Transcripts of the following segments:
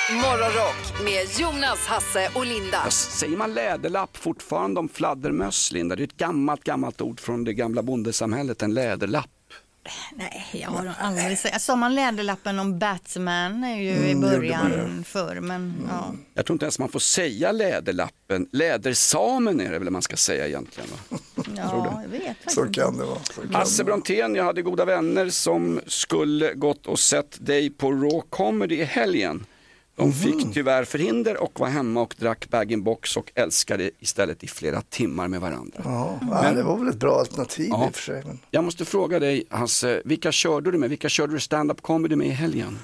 Morgonrock med Jonas, Hasse och Linda. Säger man läderlapp fortfarande om fladdermöss, Linda? Det är ett gammalt ord från det gamla bondesamhället, en läderlapp. Nej, jag har aldrig sagt. Sa man läderlappen om Batman är ju i början förr, men ja. Jag tror inte ens man får säga läderlappen. Lädersamen är det väl man ska säga egentligen, va? Ja, jag vet faktiskt. Så kan det vara. Hasse Brontén, jag hade goda vänner som skulle gått och sett dig på Raw Comedy i helgen. De fick tyvärr förhinder och var hemma och drack bag-in-box och älskade istället i flera timmar med varandra. Ja, det var väl ett bra alternativ i och för sig. Men... Jag måste fråga dig, Hasse, vilka körde du med? Vilka körde du stand-up comedy med i helgen?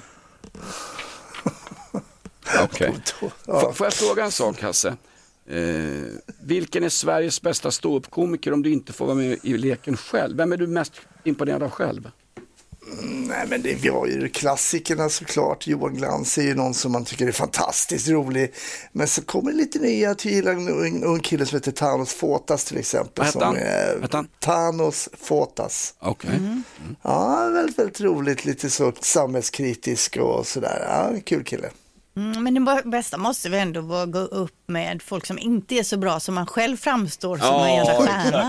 Okej. Får jag fråga en sak, Hasse? Vilken är Sveriges bästa ståuppkomiker om du inte får vara med i leken själv? Vem är du mest imponerad av själv? Nej, men vi har ju klassikerna såklart. Johan Glans är ju någon som man tycker är fantastiskt rolig. Men så kommer lite nya till en ung kille som heter Thanos Fotas till exempel. Vad heter han? Thanos Fotas. Okej. Ja, väldigt, väldigt roligt. Lite så samhällskritisk och sådär. Ja, kul kille. Men det bästa måste vi ändå vara gå upp med folk som inte är så bra som man själv framstår som en jävla stjärna.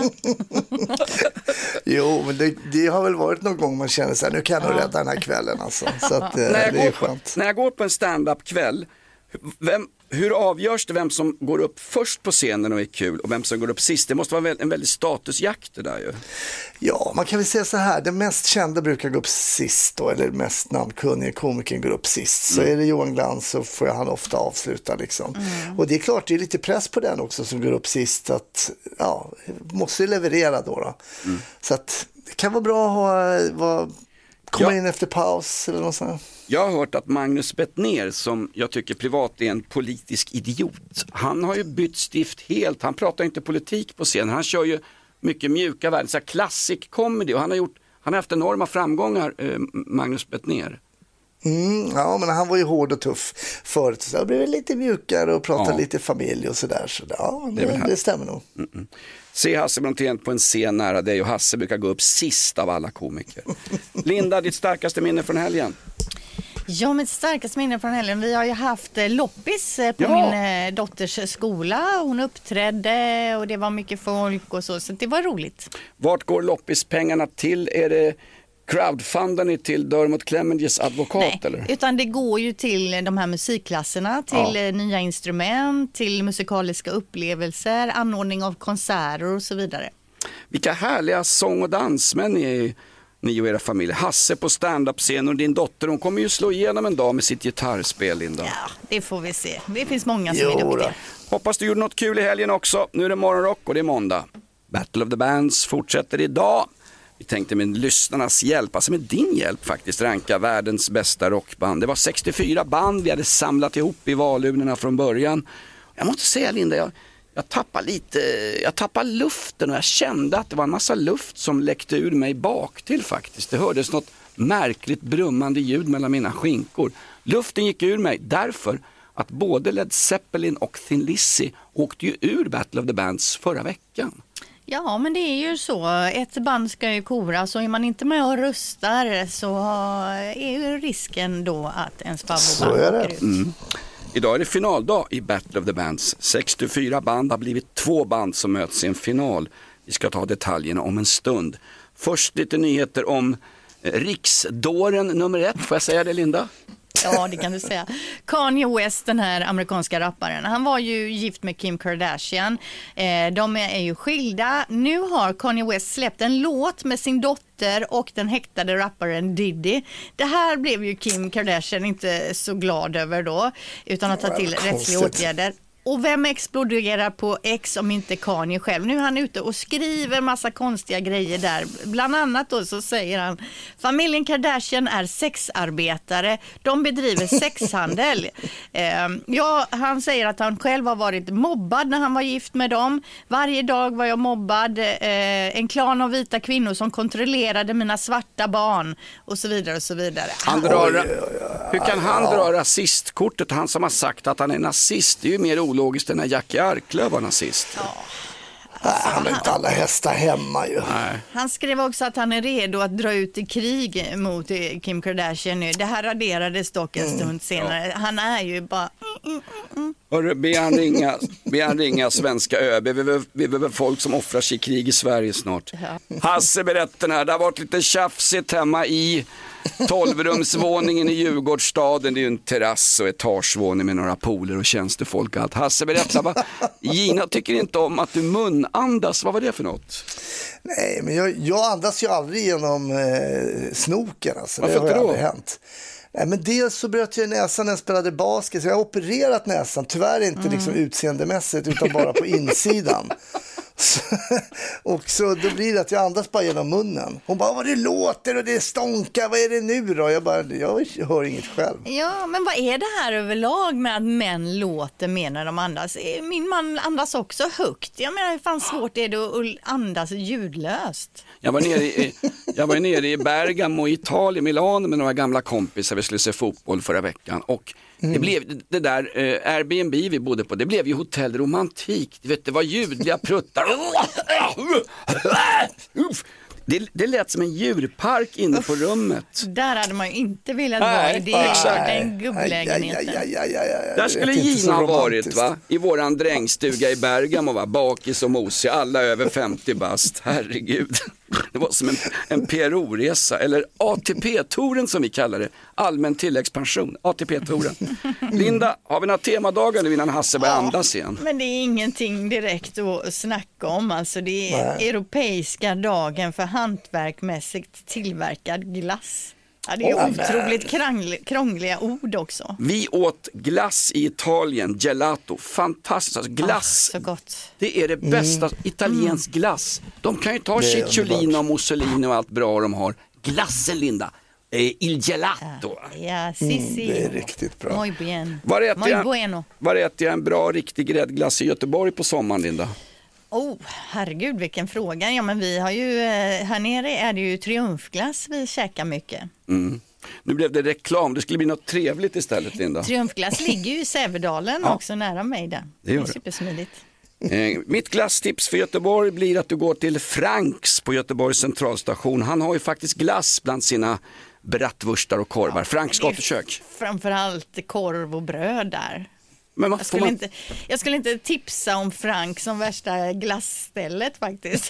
Jo, men det har väl varit någon gång man känner så här, nu kan jag nog rädda den här kvällen alltså. Så att, det är skönt. När jag går på en stand-up kväll, hur avgörs det vem som går upp först på scenen och är kul och vem som går upp sist? Det måste vara en väldigt statusjakt det där ju. Ja, man kan väl säga så här, den mest kända brukar gå upp sist då, eller mest namnkunniga komikern går upp sist. Så är det Johan Glans så får han ofta avsluta liksom. Och det är klart, det är lite press på den också som går upp sist att, måste leverera då. Så att det kan vara bra att komma in efter paus eller något sånt. Jag har hört att Magnus Bettner, som jag tycker privat är en politisk idiot, han har ju bytt stift helt. Han pratar inte politik på scenen. Han kör ju mycket mjuka värden, så här classic comedy, och han har haft enorma framgångar, Magnus Bettner. Ja, men han var ju hård och tuff förut, så det blev lite mjukare och pratade lite familj och sådär. Så det stämmer nog. Se Hasse Brontén på en scen nära dig, och Hasse brukar gå upp sist av alla komiker. Linda, ditt starkaste minne från helgen? Ja, mitt starkaste minne från helgen. Vi har ju haft loppis på min dotters skola. Hon uppträdde och det var mycket folk och så det var roligt. Vart går loppispengarna till? Är det crowdfundar till Dermot Clemenges advokat? Nej, eller? Utan det går ju till de här musikklasserna, till nya instrument, till musikaliska upplevelser, anordning av konserter och så vidare. Vilka härliga sång- och dansmän ni och era familj. Hasse på stand-up-scen och din dotter, hon kommer ju slå igenom en dag med sitt gitarrspel, Linda. Ja, det får vi se. Det finns många som är duktiga. Hoppas du gjorde något kul i helgen också. Nu är det morgonrock och det är måndag. Battle of the Bands fortsätter idag. Vi tänkte med lyssnarnas hjälp, alltså med din hjälp faktiskt, ranka världens bästa rockband. Det var 64 band vi hade samlat ihop i valurnorna från början. Jag måste säga, Linda, jag tappade luften och jag kände att det var en massa luft som läckte ur mig bak till faktiskt. Det hördes något märkligt brummande ljud mellan mina skinkor. Luften gick ur mig därför att både Led Zeppelin och Thin Lizzy åkte ju ur Battle of the Bands förra veckan. Ja, men det är ju så. Ett band ska ju kora, så är man inte med och röstar så är ju risken då att ens favoritband åker ut. Idag är det finaldag i Battle of the Bands. 64 band har blivit 2 band som möts i en final. Vi ska ta detaljerna om en stund. Först lite nyheter om riksdåren nummer 1. Får jag säga det, Linda? Ja, det kan du säga. Kanye West, den här amerikanska rapparen, han var ju gift med Kim Kardashian. De är ju skilda. Nu har Kanye West släppt en låt med sin dotter och den häktade rapparen Diddy. Det här blev ju Kim Kardashian inte så glad över då, utan att ta till rättsliga åtgärder. Och vem exploderar på X om inte Kanye själv? Nu är han ute och skriver massa konstiga grejer där. Bland annat då så säger han: familjen Kardashian är sexarbetare. De bedriver sexhandel. Han säger att han själv har varit mobbad när han var gift med dem. Varje dag var jag mobbad. En klan av vita kvinnor som kontrollerade mina svarta barn. Och så vidare och så vidare. Hur kan han dra rasistkortet? Han som har sagt att han är nazist. Det är ju mer ologiskt än när Jackie Arklöv var nazist. Ja. Han har inte alla hästar hemma ju. Nej. Han skrev också att han är redo att dra ut i krig mot Kim Kardashian nu. Det här raderades dock en stund senare. Ja. Han är ju bara... Hörru, be han ringa svenska ÖB. Vi behöver folk som offrar sig i krig i Sverige snart. Ja. Hasse berättar här, det har varit lite tjafsigt hemma i 12-rumsvåningen i Djurgårdsstaden. Det är ju en terrass och etagevåning med några pooler och tjänstefolk och allt. Hasse berättar, Gina tycker inte om att du munandas. Vad var det för något? Nej, men jag andas ju aldrig genom snoken. Alltså. Varför det har då? aldrig hänt. Nej, men dels så bröt jag näsan när jag spelade basket, så jag har opererat näsan, tyvärr inte liksom utseendemässigt utan bara på insidan. Och så då blir det att jag andas bara genom munnen. Hon bara, vad det låter och det stånkar, vad är det nu då? Jag hör inget själv. Ja, men vad är det här överlag med att män låter mer när de andas? Min man andas också högt. Jag menar, hur fan svårt är det att andas ljudlöst? Jag var nere i Bergamo, Italien, Milano med några gamla kompisar. Vi skulle se fotboll förra veckan och det blev det där Airbnb vi bodde på. Det blev ju hotell romantik. Du vet, det var ljudliga pruttar. Det lät som en djurpark inne på rummet. Där hade man ju inte velat vara i den gubblägenheten. Där skulle Gina ha varit, va? I våran drängstuga i Bergamo, va? Bakis och mosig, alla över 50 bast. Herregud. Det var som en PRO-resa, eller ATP-touren som vi kallar det. Allmän tilläggspension, ATP-touren. Linda, har vi några temadagar nu innan Hasse börjar andas igen? Men det är ingenting direkt att snacka om. Alltså det är europeiska dagen för hantverkmässigt tillverkad glass. Ja, det är otroligt krångliga ord också. Vi åt glass i Italien, gelato, fantastiskt. Alltså glass, så gott. Det är det bästa, italiensk glass. De kan ju ta cicciolina och mussolini och allt bra de har. Glassen, Linda, il gelato. Ja, Sissi. Det är riktigt bra. Muy bien. Var äter jag en bra riktig gräddglass i Göteborg på sommaren, Linda? Herregud, vilken fråga. Ja, men vi har ju, här nere är det ju triumfglass vi käkar mycket. Nu blev det reklam, det skulle bli något trevligt istället, Linda. Triumfglass ligger ju i Sävedalen också nära mig där. Det är supersmidigt. Mitt glasstips för Göteborg blir att du går till Franks på Göteborgs centralstation. Han har ju faktiskt glass bland sina bratwurstar och korvar. Franks gatukök. Framförallt korv och bröd där. Men jag skulle inte tipsa om Frank som värsta glassstället faktiskt.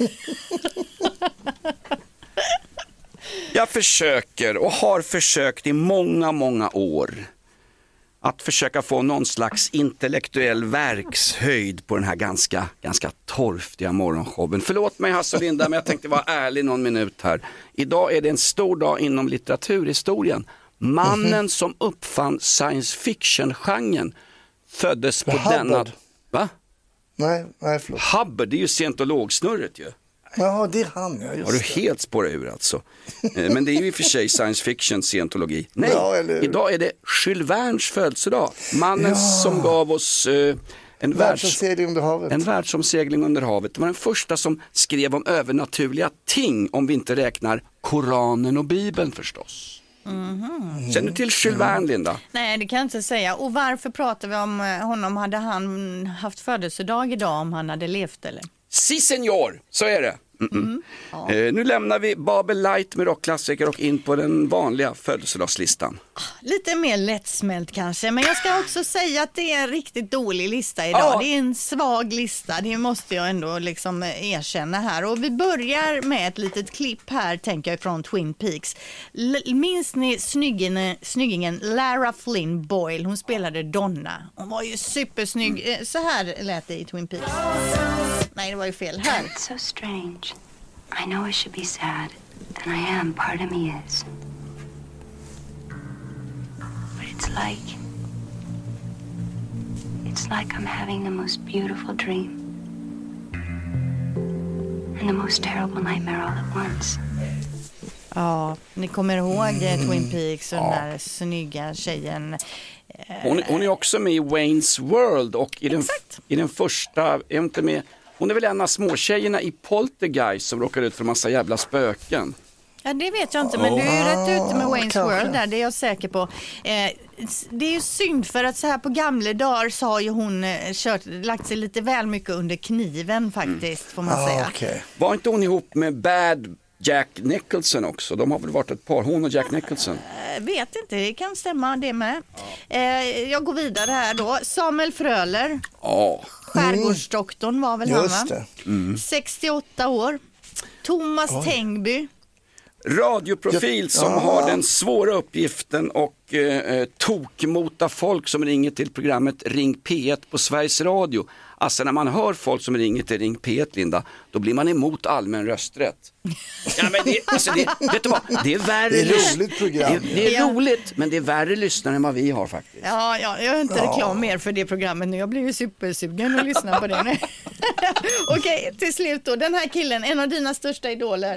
Jag försöker och har försökt i många år att försöka få någon slags intellektuell verkshöjd på den här ganska torftiga morgonshowen. Förlåt mig Hasse och Linda, men jag tänkte vara ärlig någon minut här. Idag är det en stor dag inom litteraturhistorien. Mannen som uppfann science fiction-genren föddes på denna... Va? Nej, förlåt. Hubbard, det är ju scientologsnurret ju. Ja, det är han. Ja, just har du helt spårat ur alltså. Men det är ju i och för sig science fiction, scientologi. Nej, idag är det Jules Vernes födelsedag. Mannen som gav oss en världsomsegling under havet. Det var den första som skrev om övernaturliga ting, om vi inte räknar Koranen och Bibeln förstås. Känner du till Jules Verne, Linda? Nej, det kan jag inte säga. Och varför pratar vi om honom? Hade han haft födelsedag idag om han hade levt eller? Si senior, så är det. Ja. Nu lämnar vi Babel Light med rockklassiker och in på den vanliga födelsedagslistan. Lite mer lättsmält kanske, men jag ska också säga att det är en riktigt dålig lista idag. Ja. Det är en svag lista, det måste jag ändå liksom erkänna här. Och vi börjar med ett litet klipp här, tänker jag, från Twin Peaks. Minns ni snyggingen Lara Flynn Boyle? Hon spelade Donna. Hon var ju supersnygg. Så här lät det i Twin Peaks. Nej, det var ju fel här. It's so strange. I know I should be sad, and I am. Part of me is. But it's like I'm having the most beautiful dream and the most terrible nightmare all at once. Ja, ni kommer ihåg Twin Peaks och den där snygga tjejen. Hon är också med i Wayne's World och i den första, är inte med. Hon är väl en av småtjejerna i Poltergeist som råkar ut för en massa jävla spöken. Ja, det vet jag inte, men du är ju rätt ute med Wayne's kanske. World där, det är jag säker på. Det är ju synd för att så här på gamla dagar så har ju hon lagt sig lite väl mycket under kniven faktiskt, får man säga. Okay. Var inte hon ihop med Bad Jack Nicholson också? De har väl varit ett par, hon och Jack Nicholson. Vet inte, det kan stämma det med. Jag går vidare här då. Samuel Fröler, skärgårdsdoktorn var väl han, Just va? det. 68 år. Thomas Tengby. Radioprofil som har den svåra uppgiften och tokmota folk som ringer till programmet Ring P1 på Sveriges Radio. Alltså när man hör folk som ringer till Ring P1, Linda, då blir man emot allmän rösträtt. Ja, men vet du vad? Det är värre. Det är ett roligt program. Det är roligt, men det är värre lyssnare än vad vi har faktiskt. Ja, jag har inte reklam mer för det programmet nu. Jag blir ju supersugen att lyssna på det nu. Okej, till slut då. Den här killen, en av dina största idoler.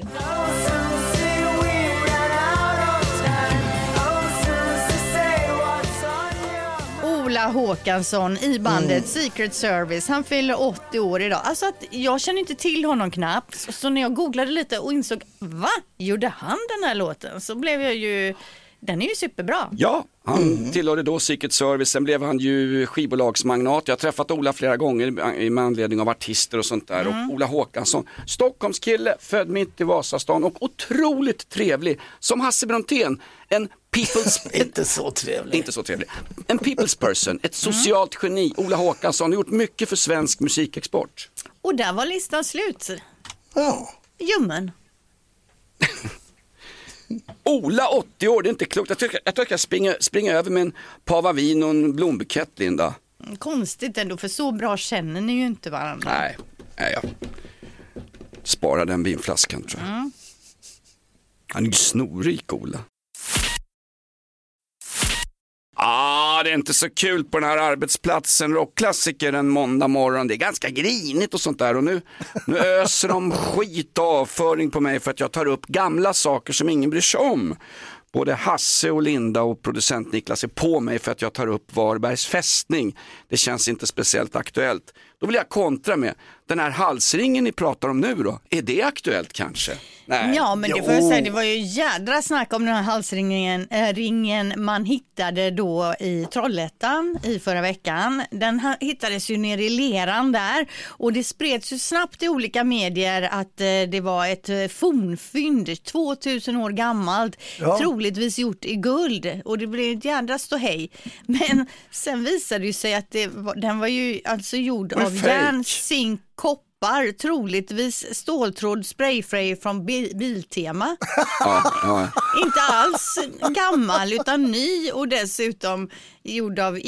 Ola Håkansson i bandet Secret Service. Han fyller 80 år idag. Alltså att jag känner inte till honom knappt. Så när jag googlade lite och insåg, va? Gjorde han den här låten? Så blev jag ju... Den är ju superbra. Ja, han tillhörde då Secret Service, sen blev han ju skivbolagsmagnat. Jag har träffat Ola flera gånger med anledning av artister och sånt där. Och Ola Håkansson, Stockholmskille, född mitt i Vasastan och otroligt trevlig. Som Hasse Brontén, en people's... Inte så trevlig. Inte så trevlig. En people's person, ett socialt geni. Ola Håkansson har gjort mycket för svensk musikexport. Och där var listan slut. Ja. Ljummen. Ola, 80 år, det är inte klokt. Jag tror att jag springer över med en pavavin och en blombukett, Linda. Konstigt ändå, för så bra känner ni ju inte varandra. Nej, jag sparar den vinflaskan, tror jag. Han är ju snorrik, Ola. Det är inte så kul på den här arbetsplatsen. Rockklassiker en måndag morgon. Det är ganska grinigt och sånt där. Och nu öser de skit och avföring på mig för att jag tar upp gamla saker som ingen bryr sig om. Både Hasse och Linda och producent Niklas är på mig för att jag tar upp Varbergs fästning. Det känns inte speciellt aktuellt. Då vill jag kontra med, den här halsringen ni pratar om nu då, är det aktuellt kanske? Nej. Ja, men det får jag säga, det var ju jädra snack om den här halsringen man hittade då i Trollhättan i förra veckan. Den hittades ju nere i leran där och det spreds ju snabbt i olika medier att det var ett fornfynd, 2000 år gammalt, troligtvis gjort i guld, och det blev ett jädra ståhej. Men sen visade det sig att den var ju alltså gjord av järn, zink, koppar, troligtvis ståltråd, sprayfray från Biltema. Inte alls gammal utan ny och dessutom gjord av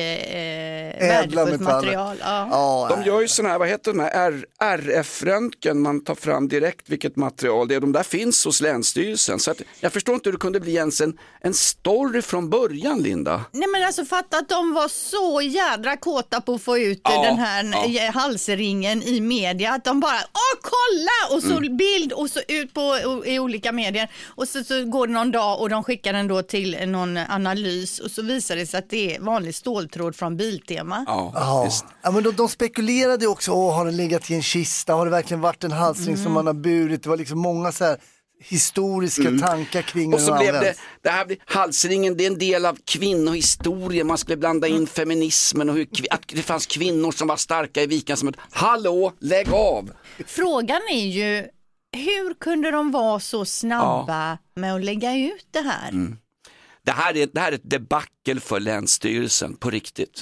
värdefullt material. De gör ju sådana här, vad heter de här, RF-röntgen, man tar fram direkt vilket material det är. De där finns hos Länsstyrelsen. Så att, jag förstår inte hur det kunde bli ens en story från början, Linda. Nej, men alltså fatta att de var så jädra kåta på att få ut den här halsringen i media. Att de bara, kolla! Och så bild och så ut i olika medier. Och så går det någon dag och de skickar den då till någon analys. Och så visar det sig att det är vanlig ståltråd från Biltema. Ja, men de spekulerade också, har den legat i en kista? Har det verkligen varit en halsring som man har burit? Det var liksom många så här historiska tankar kring och så blev det här halsringen, det är en del av kvinnohistorien. Man skulle blanda in feminismen och att det fanns kvinnor som var starka i vikan som ett hallå, lägg av. Frågan är ju, hur kunde de vara så snabba med att lägga ut det här? Det här är ett debacle för Länsstyrelsen på riktigt.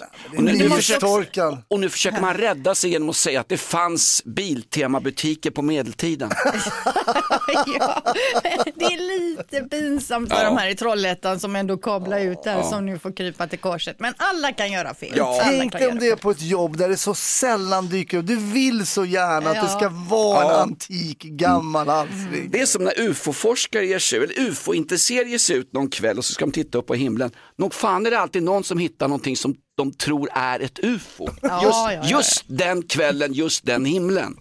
Och nu försöker man rädda sig genom att säga att det fanns Biltema-butiker på medeltiden. Det är lite pinsamt för de här i Trollhättan som ändå kablar ut där som nu får krypa till korset. Men alla kan göra fel. Tänk om det är på ett jobb där det så sällan dyker upp. Du vill så gärna att det ska vara en antik gammal halsring. Det är som när UFO-forskare ger sig, eller UFO-intresserade ger sig ut någon kväll och så ska de titta upp på himlen. Nog fan är det alltid någon som hittar någonting som de tror är ett UFO. Just den kvällen, just den himlen.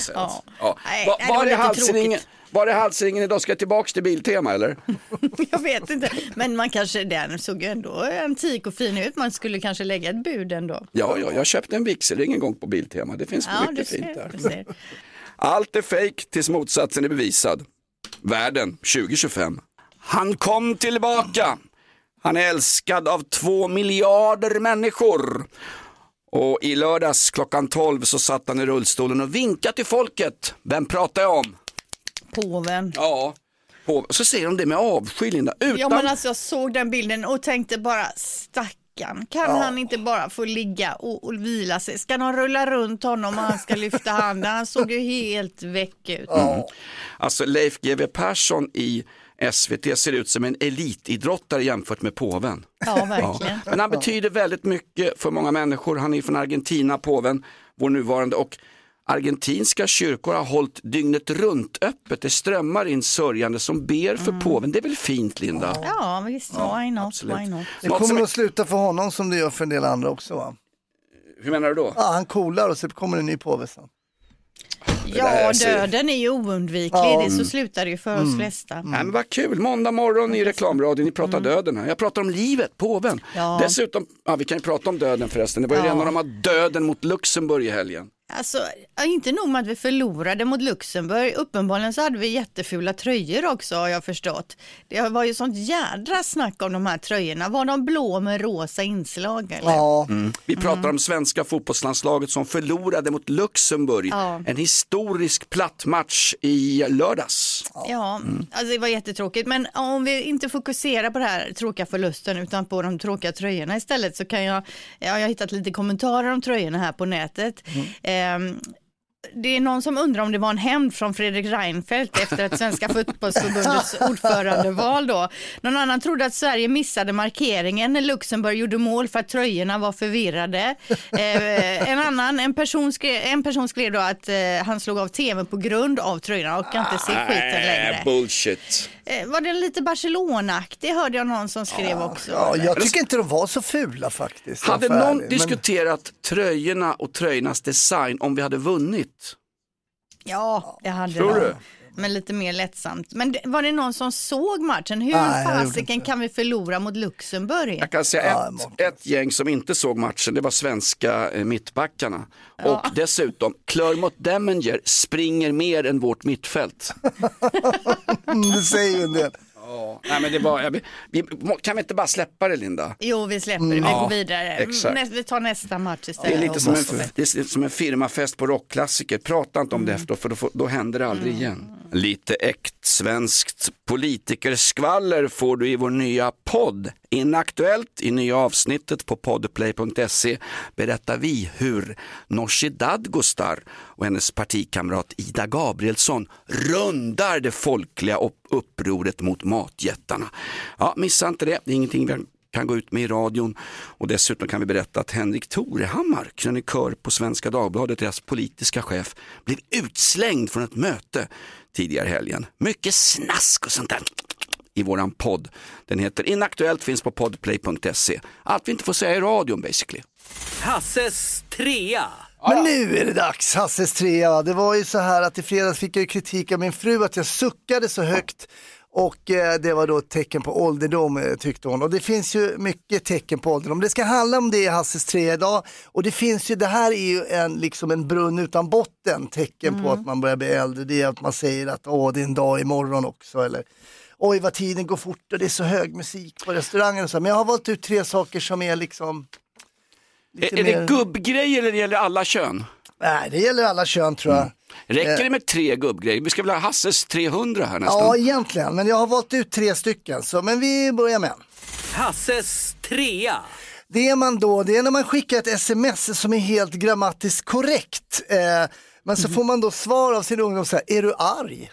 Var är halsringen idag? Ska jag tillbaka till Biltema eller? Jag vet inte, men man kanske, den såg ju ändå antik och fin ut. Man skulle kanske lägga ett bud ändå. Ja, jag köpte en vigselring en gång på Biltema. Det finns mycket fint där. Allt är fake tills motsatsen är bevisad. Världen 2025. Han kom tillbaka. Han är älskad av 2 miljarder människor. Och i lördags klockan 12 så satt han i rullstolen och vinkade till folket. Vem pratar jag om? Påven. Ja, påven. Så säger de det med avsky, Linda. Ja, men alltså jag såg den bilden och tänkte bara stackarn. Kan han inte bara få ligga och vila sig? Ska de rulla runt honom och han ska lyfta handen? Han såg ju helt väck ut. Alltså Leif GW Persson i SVT ser ut som en elitidrottare jämfört med påven. Ja, verkligen. Men han betyder väldigt mycket för många människor. Han är från Argentina, påven, vår nuvarande. Och argentinska kyrkor har hållit dygnet runt öppet. Det strömmar in sörjande som ber för påven. Det är väl fint, Linda? Ja, visst. Why not? Why not? Det kommer att sluta för honom som det gör för en del andra också, va? Hur menar du då? Ja, han coolar och så kommer en ny påve sen. Ja, döden är ju oundviklig. Det så slutar det ju för oss flesta. Nej, men vad kul, måndag morgon i reklamradion, ni pratar döden här. Jag pratar om livet, påven. Ja. Dessutom, vi kan ju prata om döden förresten. Det var ju redan när de har döden mot Luxemburg i helgen. Alltså, inte nog med att vi förlorade mot Luxemburg. Uppenbarligen så hade vi jättefula tröjor också, har jag förstått. Det var ju sånt jädra snack om de här tröjorna. Var de blå med rosa inslag? Eller? Ja. Vi pratar om svenska fotbollslandslaget som förlorade mot Luxemburg. Ja. En historisk plattmatch i lördags. Ja, alltså det var jättetråkigt. Men om vi inte fokuserar på det här tråkiga förlusten utan på de tråkiga tröjorna istället, så kan jag har hittat lite kommentarer om tröjorna här på nätet. Det är någon som undrar om det var en hämnd från Fredrik Reinfeldt efter att Svenska fotbollsförbundets ordförandeval då. Någon annan trodde att Sverige missade markeringen när Luxemburg gjorde mål för att tröjorna var förvirrade. En person skrev då att han slog av tv på grund av tröjorna och kan inte se skiten längre. Bullshit. Var det lite Barcelona-aktig, hörde jag någon som skrev också. Ja, jag tycker inte de var så fula faktiskt. Hade någon diskuterat tröjorna och tröjornas design om vi hade vunnit? Ja, det hade Tror du? Men lite mer lättsamt. Men var det någon som såg matchen? Hur fasiken kan vi förlora mot Luxemburg? Jag kan säga ett gäng som inte såg matchen, det var svenska mittbackarna. Ja. Och dessutom, Clermont Demminger springer mer än vårt mittfält. Det säger ju en del. Nej, men det var, kan vi inte bara släppa det, Linda? Jo, vi släpper det, vi går vidare. Exakt. Vi tar nästa match istället. Det är lite som en firmafest på rockklassiker. Prata inte om det efter, för då händer det aldrig igen. Lite äkt svenskt politikerskvaller får du i vår nya podd. Inaktuellt, i nya avsnittet på podplay.se berättar vi hur Nooshi Dadgostar och hennes partikamrat Ida Gabrielsson rundar det folkliga upproret mot matjättarna. Ja, missa inte det. Det är ingenting vi kan gå ut med i radion. Och dessutom kan vi berätta att Henrik Torehammar, krönikör på Svenska Dagbladet, deras politiska chef, blev utslängd från ett möte tidigare helgen. Mycket snask och sånt där i våran podd. Den heter Inaktuellt, finns på podplay.se. Allt vi inte får säga i radion basically. Hasses trea. Men nu är det dags, Hasses trea. Det var ju så här att i fredags fick jag ju kritik av min fru att jag suckade så högt. Och det var då ett tecken på ålderdom, tyckte hon. Och det finns ju mycket tecken på ålderdom. Det ska handla om det i Hasses 3 idag. Och det finns ju, det här är ju liksom en brunn utan botten. Tecken på att man börjar bli äldre. Det är att man säger att det är en dag imorgon också. Eller oj, vad tiden går fort och det är så hög musik på restaurangen och så. Men jag har valt ut 3 saker som är liksom... Är det gubbgrejer eller det gäller alla kön? Nej, det gäller alla kön tror jag. Räcker det med 3 gubbgrejer? Vi ska väl ha Hasses 300 här nästan. Ja, egentligen. Men jag har valt ut 3 stycken. Så, men vi börjar med. Hasses trea. Det är när man skickar ett sms som är helt grammatiskt korrekt. Men så får man då svar av sin ungdom så här: är du arg?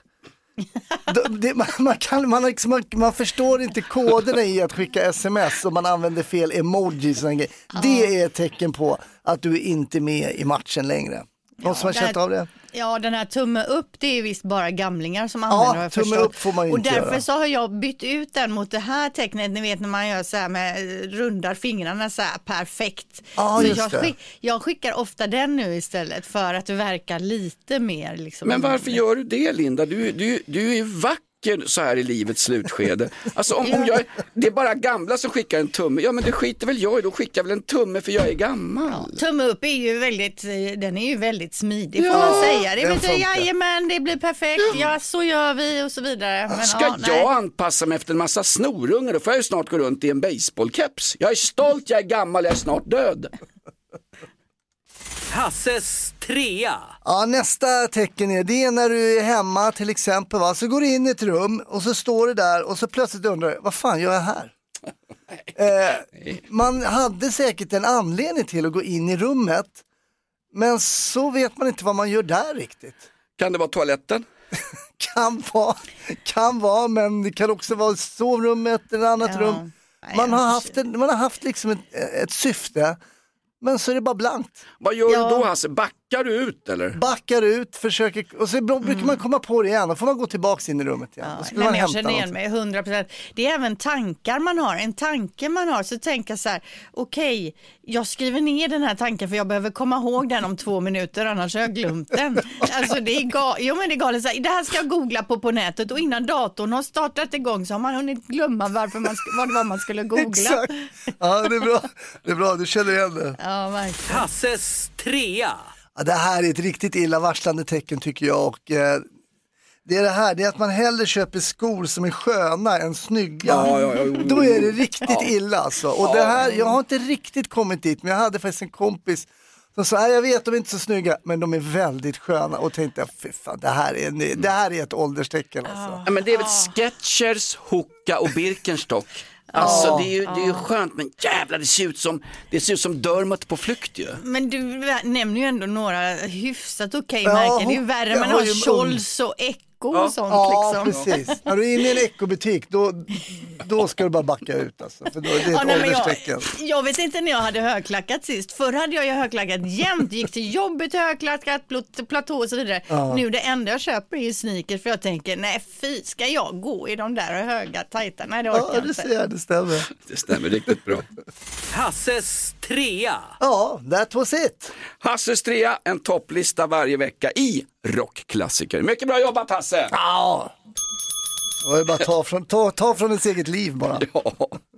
Man förstår inte koderna i att skicka sms och man använder fel emojis. Det är ett tecken på att du är inte med i matchen längre. Någon som har känt av det? Ja, den här tumme upp, det är visst bara gamlingar som använder. Ja, tumme upp får man ju inte och därför göra. Så har jag bytt ut den mot det här tecknet. Ni vet när man gör så här med rundar fingrarna så här perfekt. Ja, så jag skickar ofta den nu istället för att det verkar lite mer liksom. Men varför gör du det, Linda? Du är vacker räcker så här i livets slutskede. Alltså om det är bara gamla som skickar en tumme. Ja men det skiter väl jag i, då skickar väl en tumme för jag är gammal. Ja, tumme upp är ju väldigt smidig får man säga. Det betyder jajamän, det blir perfekt, ja så gör vi och så vidare. Men, ska jag anpassa mig efter en massa snorungar, då får jag ju snart gå runt i en baseballkeps. Jag är stolt, jag är gammal, jag är snart död. Hasses 3. Ja, nästa tecken är det när du är hemma till exempel, va? Så går du in i ett rum och så står du där och så plötsligt undrar vad fan gör jag här? Man hade säkert en anledning till att gå in i rummet, men så vet man inte vad man gör där riktigt. Kan det vara toaletten? kan vara, men det kan också vara sovrummet eller annat rum. Man har haft liksom ett syfte. Men så är det bara blankt. Vad gör du då, Hasse? Backar du ut eller? Backar ut, försöker, och så brukar man komma på det igen. Då får man gå tillbaka in i rummet igen. Jag känner igen mig 100%. Det är även tankar man har. En tanke man har, så tänker jag så här: okej, jag skriver ner den här tanken för jag behöver komma ihåg den om 2 minuter, annars har jag glömt den. Alltså det är galet. Det här ska jag googla på nätet, och innan datorn har startat igång så har man hunnit glömma vad det var man skulle googla. Exakt. Ja, det är bra, du känner igen det. Ja, verkligen. Hasses 3. Ja, det här är ett riktigt illavarslande tecken tycker jag, och det är att man hellre köper skor som är sköna än snygga. Då är det riktigt illa alltså. Och det här, jag har inte riktigt kommit dit, men jag hade faktiskt en kompis som sa, jag vet de är inte så snygga, men de är väldigt sköna, och tänkte, fy fan, det här är ett ålderstecken alltså. Ja, men det är väl Skechers, Hoka och Birkenstock. Alltså det är ju skönt, men jävlar det ser ut som Dermot på flykt ju. Men du nämner ju ändå några hyfsat okej märken. Det är ju värre, man har Scholz och Echo och sånt liksom. Precis. När du är inne i en Echo-butik då ska du bara backa ut alltså, för då är det ett ålderstecken. Jag vet inte när jag hade högklackat sist. Förr hade jag ju högklackat jämt, gick till jobbet högklackat, platå och så vidare. Nu det enda jag köper är ju sneakers, för jag tänker, nej fy, ska jag gå i de där höga tajta? Nej, det orkar jag inte. Det stämmer. Det stämmer riktigt bra. Hasses 3. Ja, that was it. Hasses 3, en topplista varje vecka i rockklassiker. Mycket bra jobbat, Hasse! Ja. Det var bara ta från ens eget liv bara. Ja.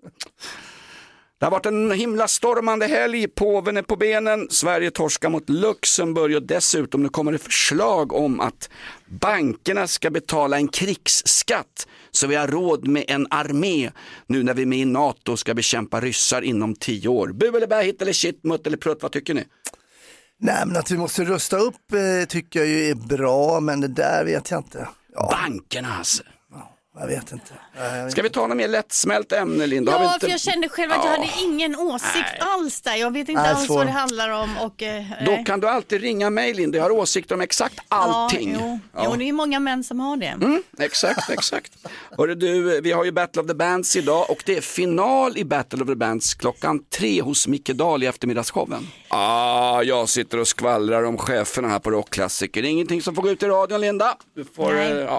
Det har varit en himla stormande helg. Påven är på benen. Sverige torskar mot Luxemburg, och dessutom nu kommer det förslag om att bankerna ska betala en krigsskatt så vi har råd med en armé nu när vi är med i NATO och ska bekämpa ryssar inom 10 år. Bu eller bä, hit eller shit, mutt eller prutt, vad tycker ni? Nej, men att vi måste rusta upp tycker jag ju är bra, men det där vet jag inte. Bankerna alltså. Jag vet inte. Ska vi ta något mer lättsmält ämne, Linda? Ja, för jag kände själv att jag hade ingen åsikt alls där. Jag vet inte alls vad det handlar om. Och, då kan du alltid ringa mig, Linda. Jag har åsikter om exakt allting. Jo, det är många män som har det. Exakt. Hörru du, vi har ju Battle of the Bands idag, och det är final i Battle of the Bands 3:00 hos Micke Dahl i eftermiddagsshowen. Jag sitter och skvallrar om cheferna här på rockklassiker. Det är ingenting som får gå ut i radion, Linda. Du får,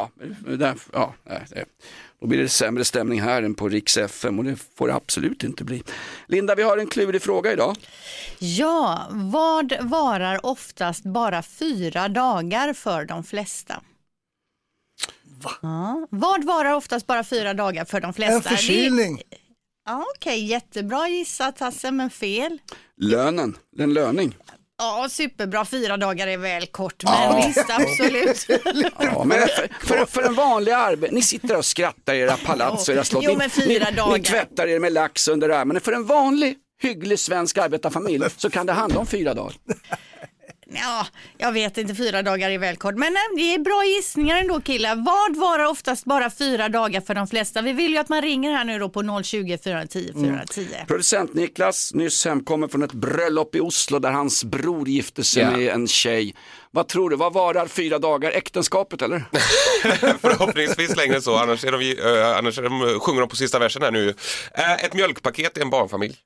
då blir det sämre stämning här än på Riks FM, och det får det absolut inte bli. Linda, vi har en klurig fråga idag. Ja, vad varar oftast bara 4 dagar för de flesta? Va? Ja, vad varar oftast bara 4 dagar för de flesta? En förkylning. Okej, jättebra gissat, Hasse, men fel. En löning. Ja, superbra. 4 dagar är väl kort, men visst, absolut. Ja, men för en vanlig arbete, ni sitter och skrattar i era palats och era slott. Jo, men 4 dagar. Ni tvättar er med lax under armen. För en vanlig, hygglig svensk arbetarfamilj så kan det handla om 4 dagar. Ja, jag vet inte, 4 dagar är väl kort. Men det är bra gissningar ändå, killar. Vad varar oftast bara 4 dagar för de flesta? Vi vill ju att man ringer här nu då på 020 410 410. Producent Niklas, nyss hemkommer från ett bröllop i Oslo där hans bror gifte sig med en tjej. Vad tror du, vad varar 4 dagar? Äktenskapet eller? Förhoppningsvis längre så, annars sjunger de på sista versen här nu. Ett mjölkpaket är en barnfamilj.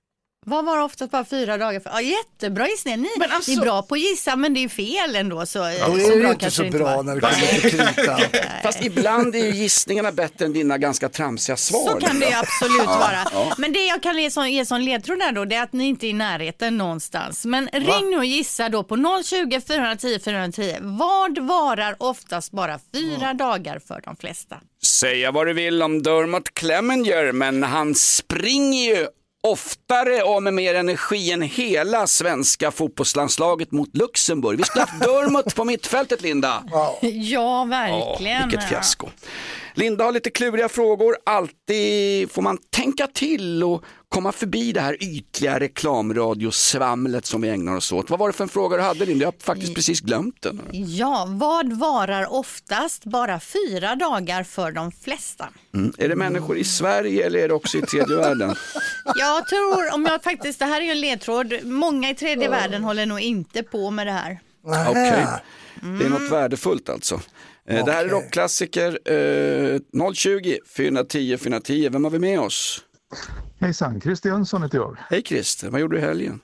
Vad var oftast bara 4 dagar för? Ja, jättebra gissning. Ni är bra på att gissa, men det är fel ändå. Så, det är inte så bra när det kommer till kritan. Fast ibland är ju gissningarna bättre än dina ganska tramsiga svar. Så kan det ju absolut vara. Men det jag kan ge som ledtråd där då, det är att ni inte är i närheten någonstans. Men ring nu och gissa då på 020 410 410. Vad varar oftast bara 4 dagar för de flesta? Säga vad du vill om Dermot Clemenger, men han springer ju oftare och med mer energi än hela svenska fotbollslandslaget mot Luxemburg. Vi ska ha Dermot på mittfältet, Linda. Ja, verkligen. Vilket fiasko. Linda har lite kluriga frågor. Alltid får man tänka till och komma förbi det här ytliga reklamradiosvamlet som vi ägnar oss åt. Vad var det för en fråga du hade, Linda? Jag har faktiskt precis glömt den. Ja, vad varar oftast bara 4 dagar för de flesta? Är det människor i Sverige eller är det också i tredje världen? Jag tror, om jag faktiskt, det här är ju en ledtråd, många i tredje världen håller nog inte på med det här. Okej. Det är något värdefullt alltså. Det här är rockklassiker. 020 410 410. Vem har vi med oss? Hejsan, Christer Jönsson heter jag. Hej Christer, vad gjorde du i helgen?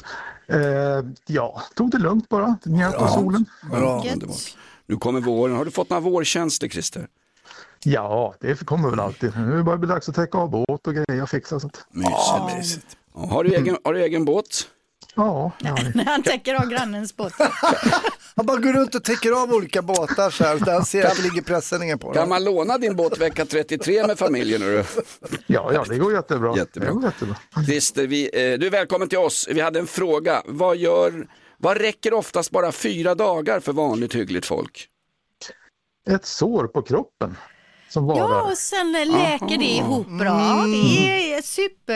Tog det lugnt bara, njöt av solen. Bra. Nu kommer våren. Har du fått några vårtjänster, Christer? Ja, det kommer väl alltid. Nu börjar det bli dags att täcka av båt och grejer och fixa sånt. Mysigt. Ja, har du egen båt? Ja. När han täcker av grannens båt. Han bara går runt och täcker av olika båtar så här. Han ser att det ligger presenningar på dem. Kan man låna din båt vecka 33 med familjen? Eller? Ja, det går jättebra. Det går jättebra. Christer, du är välkommen till oss. Vi hade en fråga. Vad räcker oftast bara 4 dagar för vanligt hyggligt folk? Ett sår på kroppen. Ja, och sen läker det ihop bra. Det är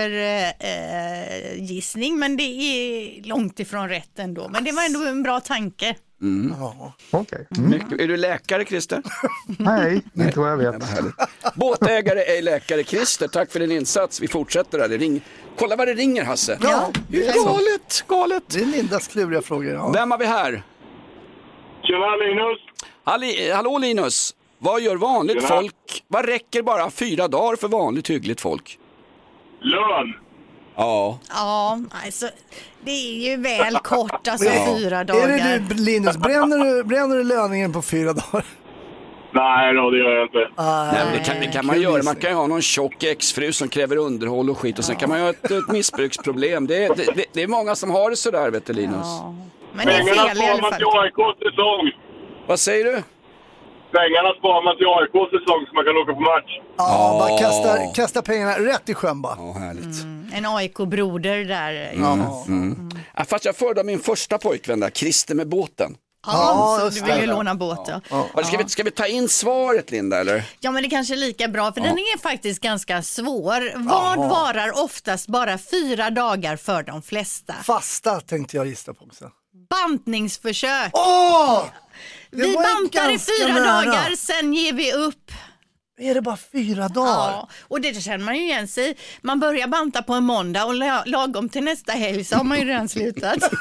supergissning, men det är långt ifrån rätt ändå. Men det var ändå en bra tanke. Okay. Är du läkare, Christer? Nej, inte vad jag vet. Båtägare är läkare. Christer, tack för din insats. Vi fortsätter där. Kolla vad det ringer, Hasse. Ja, det är galet. Det är Lindas kluriga frågor. Ja. Vem har vi här? Tjena, Linus. Hallå Linus. Vad gör vanligt folk? Vad räcker bara 4 dagar för vanligt hyggligt folk? Lön. Ja, alltså det är ju väl kort, alltså 4 dagar. Är det du, Linus, bränner du löningen på 4 dagar? Nej då, det gör jag inte. Nej, det kan man göra. Man kan ju ha någon tjock exfru som kräver underhåll och skit. Och sen kan man ju ha ett missbruksproblem. Det är många som har det sådär, vet du, Linus. Ja. Men det är fel i alla fall. Till AIKs säsong. Vad säger du? Pengarna sparar man till AIKs säsong så man kan åka på match. Ja, bara kasta pengarna rätt i sjön bara. Ja, härligt. En AIK-broder där. Ja, fast jag förde min första pojkvän där, Christer med båten. Så du vill ju låna båt då. Ska vi ta in svaret, Linda, eller? Ja, men det kanske är lika bra, för den är faktiskt ganska svår. Vad varar oftast bara 4 dagar för de flesta? Fasta tänkte jag gissa på också. Bantningsförsök. Vi bantar i 4 dagar, sen ger vi upp. Är det bara 4 dagar? Ja, och det känner man ju igen sig. Man börjar banta på en måndag och lagom till nästa helg så har man ju redan slutat.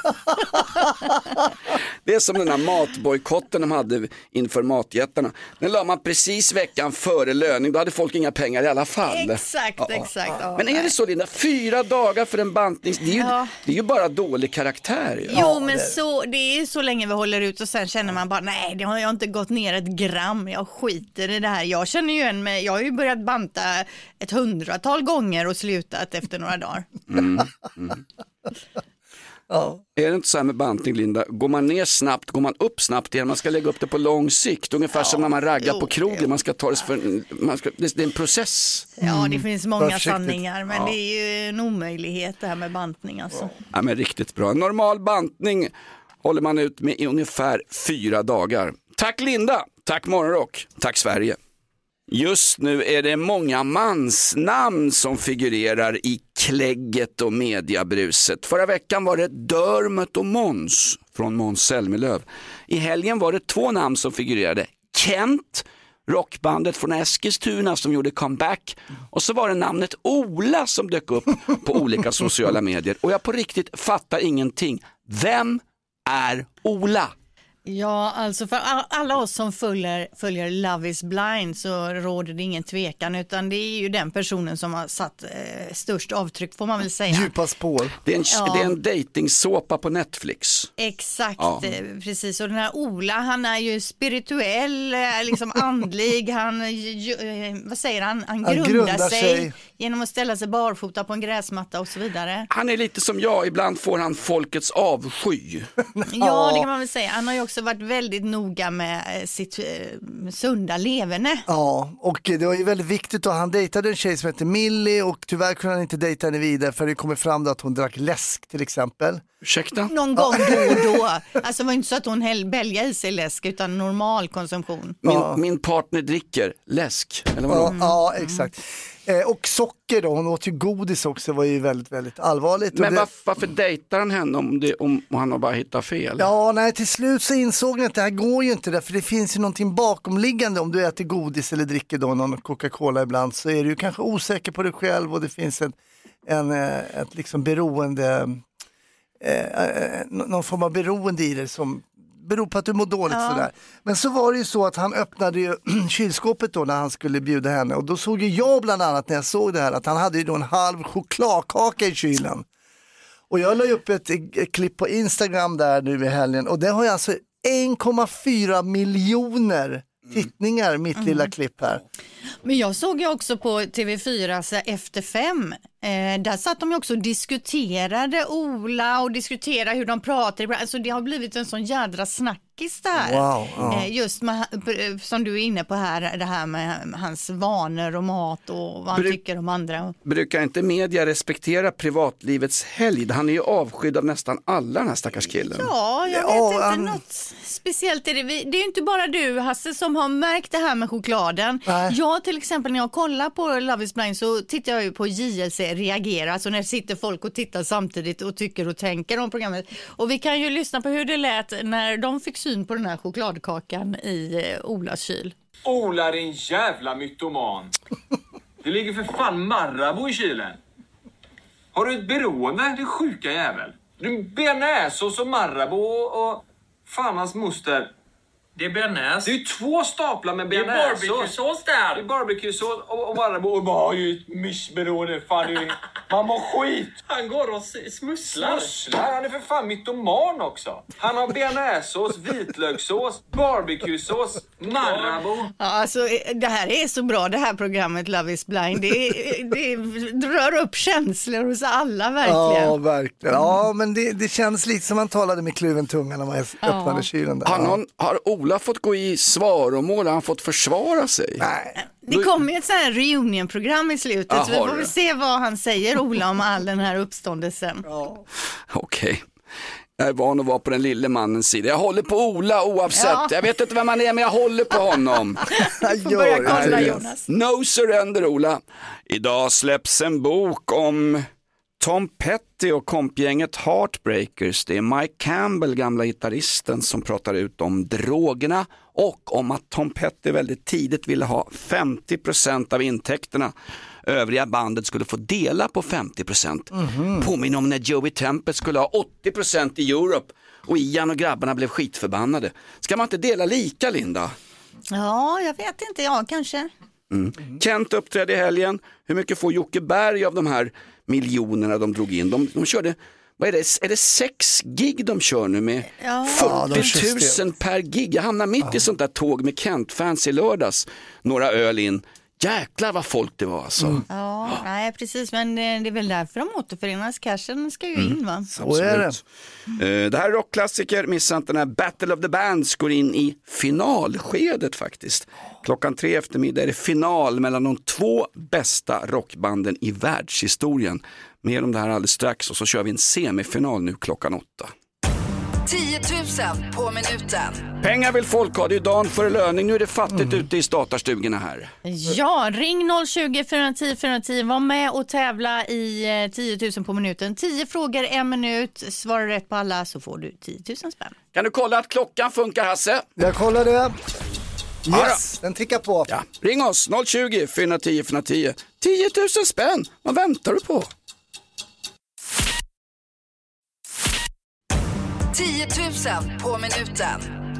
Det är som den här matbojkotten de hade inför matjättarna. Den la man precis veckan före löning. Då hade folk inga pengar i alla fall. Exakt. Ja, men är det så, Linda? 4 dagar för en bantning, det är ju bara dålig karaktär. Ja. Jo, men det är så länge vi håller ut och sen känner man bara, nej, det har jag inte gått ner ett gram. Jag skiter i det här. Jag känner ju jag har ju börjat banta ett 100-tal gånger och slutat efter några dagar. Ja. Är det inte så här med bantning, Linda? Går man ner snabbt, går man upp snabbt igen. Man ska lägga upp det på lång sikt. Ungefär som när man raggar på krogen. Man ska ta det det är en process. Ja, det finns många sanningar. Men det är ju en omöjlighet det här med bantning alltså. Ja, men riktigt bra. Normal bantning håller man ut med i ungefär 4 dagar. Tack Linda, tack Morgonrock, tack Sverige. Just nu är det många mansnamn som figurerar i klägget och mediabruset. Förra veckan var det Dermot och Måns från Måns Zelmerlöw. I helgen var det 2 namn som figurerade. Kent, rockbandet från Eskilstuna som gjorde comeback. Och så var det namnet Ola som dök upp på olika sociala medier. Och jag på riktigt fattar ingenting. Vem är Ola? Ja, alltså för alla oss som följer Love is blind så råder det ingen tvekan, utan det är ju den personen som har satt störst avtryck, får man väl säga. Djupa spår. Det är en datingsåpa på Netflix. Exakt, precis. Och den här Ola, han är ju spirituell, liksom andlig. Han, vad säger han? Han grundar sig genom att ställa sig barfota på en gräsmatta och så vidare. Han är lite som jag, ibland får han folkets avsky. Ja, det kan man väl säga. Han har ju också varit väldigt noga med sitt sunda leverne. Ja, och det var ju väldigt viktigt att han dejtade en tjej som heter Millie, och tyvärr kunde han inte dejta henne vidare för det kommer fram då att hon drack läsk till exempel. Ursäkta? Någon gång då och då. Alltså det var inte så att hon bälgade i sig läsk, utan normal konsumtion. Min partner dricker läsk, eller vad? Ja, exakt. Och socker då, hon åt ju godis också, var ju väldigt, väldigt allvarligt. Men varför dejtar han henne om han har bara hittat fel? Ja, nej, till slut så insåg ni att det här går ju inte där, för det finns ju någonting bakomliggande. Om du äter godis eller dricker då någon Coca-Cola ibland, så är du ju kanske osäker på dig själv, och det finns ett liksom beroende, någon form av beroende i det som beror på att du mår dåligt sådär. Men så var det ju så att han öppnade ju kylskåpet då när han skulle bjuda henne, och då såg ju jag bland annat när jag såg det här att han hade ju då en halv chokladkaka i kylen. Och jag la upp ett klipp på Instagram där nu i helgen, och det har ju alltså 1,4 miljoner tittningar, mitt lilla klipp här. Men jag såg ju också på TV4 så Efter 5. Där satt de ju också och diskuterade Ola och diskuterade hur de pratar. Alltså det har blivit en sån jädra snackis där. Wow, just med, som du är inne på här, det här med hans vanor och mat och vad han tycker om andra. Brukar inte media respektera privatlivets helgd? Han är ju avskydd av nästan alla, den här stackars killen. Ja, jag vet inte något speciellt. Det är ju inte bara du, Hasse, som har märkt det här med chokladen. Jag till exempel, när jag kollar på Love is blind så tittar jag ju på JLC reagera, alltså när det sitter folk och tittar samtidigt och tycker och tänker om programmet. Och vi kan ju lyssna på hur det lät när de fick syn på den här chokladkakan i Olas kyl. Ola är en jävla mytoman. Det ligger för fan Marabou i kylen. Har du ett beroende, det sjuka jävel? Du bearnaisesås och Marabou och fan hans moster. Det är bearnaise. Det är ju 2 staplar med bearnaisesås. Det är barbecue-sås där. Det är barbecue-sås och Marabou. Och bara har ju ett missberoende. Fan, man mår skit. Han går och smusslar. Han är för fan mytoman också. Han har bearnaisesås, vitlökssås, barbecue-sås, Marabou. Ja, alltså det här är så bra, det här programmet Love is blind. Det rör upp känslor hos alla, verkligen. Ja, verkligen. Ja, men det känns lite som man talade med kluven tunga när man öppnade kylen där. Har Ola fått gå i svaromål? Har han fått försvara sig? Nej. Det kommer ju ett så här reunion-program i slutet, så vi får väl se vad han säger, Ola, om all den här uppståndelsen. Okej. Jag är van att vara på den lille mannens sida. Jag håller på Ola oavsett. Ja. Jag vet inte vem man är, men jag håller på honom. Får börja kolla, Jonas. No surrender, Ola. Idag släpps en bok om Tom Petty och kompgänget Heartbreakers. Det är Mike Campbell, gamla gitarristen, som pratar ut om drogerna och om att Tom Petty väldigt tidigt ville ha 50% av intäkterna. Övriga bandet skulle få dela på 50%. Påminner om när Joey Tempest skulle ha 80% i Europe och Ian och grabbarna blev skitförbannade. Ska man inte dela lika, Linda? Ja, jag vet inte, kanske. Kent uppträdde i helgen. Hur mycket får Jocke Berg av de här miljonerna de drog in? De körde, vad är det 6 gig de kör nu med 40 000 per gig. Jag hamnar mitt i sånt där tåg med Kent-fans i lördags. Några öl in. Jäklar vad folk det var alltså. Ja, nej precis, men det är väl därför de återförenas. Cashen ska ju in, va? Så är det. Det här är rockklassiker. Missa inte när Battle of the Bands går in i finalskedet faktiskt. 3:00 eftermiddag är det final mellan de 2 bästa rockbanden i världshistorien. Mer om det här alldeles strax, och så kör vi en semifinal nu 8:00. 10 000 på minuten. Pengar vill folk ha, det är dagen före löning. Nu är det fattigt ute i statarstugorna här. Ja, ring 020 410 410. Var med och tävla i 10 000 på minuten. 10 frågor, 1 minut. Svarar rätt på alla så får du 10 000 spänn. Kan du kolla att klockan funkar, Hasse? Jag kollar det. Yes, den tickar på. Ja. Ring oss 020 410 410. 10 000 spänn, vad väntar du på? 10 000 på minuten.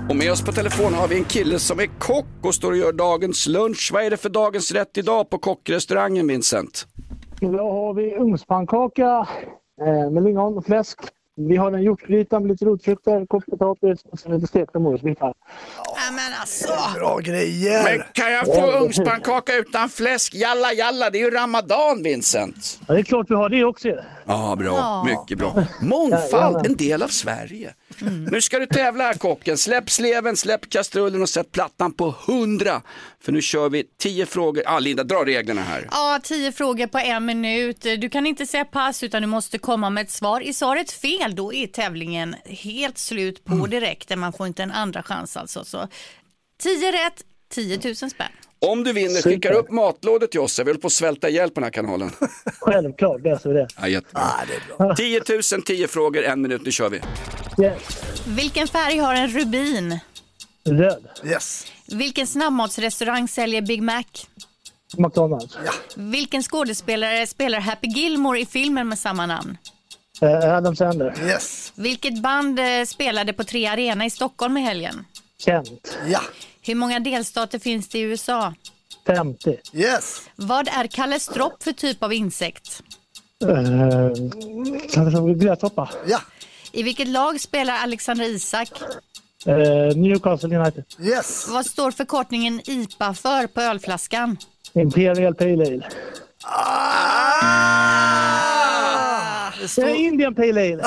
Och med oss på telefon har vi en kille som är kock och står och gör dagens lunch. Vad är det för dagens rätt idag på kockrestaurangen, Vincent? Då har vi ugnspannkaka med lingon och fläsk. Vi har en hjortgryta med lite rotfrukter, potatis och sen lite stekta morötsbitar. Ja, men alltså. Bra grejer. Men kan jag få ugnspannkaka utan fläsk? Jalla, jalla, det är ju Ramadan, Vincent. Ja, det är klart vi har det också. Ja, bra. Mycket bra. Mångfald, en del av Sverige. Nu ska du tävla här, kocken. Släpp sleven, släpp kastrullen och sätt plattan på 100. För nu kör vi 10 frågor. Linda, dra reglerna här. Ja, 10 frågor på 1 minut. Du kan inte säga pass utan du måste komma med ett svar. I svaret fel, då är tävlingen helt slut på direkt. Man får inte en andra chans alltså. Så 10 rätt, 10 000 spänn. Om du vinner, skickar upp matlådor till oss. Jag vill på att svälta ihjäl på den här kanalen. Självklart, det är så det. Ja, jättebra. Det är bra. 10 000, 10 frågor, 1 minut, nu kör vi. Yes. Vilken färg har en rubin? Röd. Yes. Vilken snabbmatsrestaurang säljer Big Mac? McDonald's. Ja. Vilken skådespelare spelar Happy Gilmore i filmen med samma namn? Adam Sandler. Yes. Vilket band spelade på 3 Arena i Stockholm i helgen? Kent. Ja. Hur många delstater finns det i USA? 50. Yes. Vad är kalestropp för typ av insekt? Gräshoppa. Ja. I vilket lag spelar Alexander Isak? Newcastle United. Yes. Vad står förkortningen IPA för på ölflaskan? Imperial Pale Ale. Indian Pale Ale.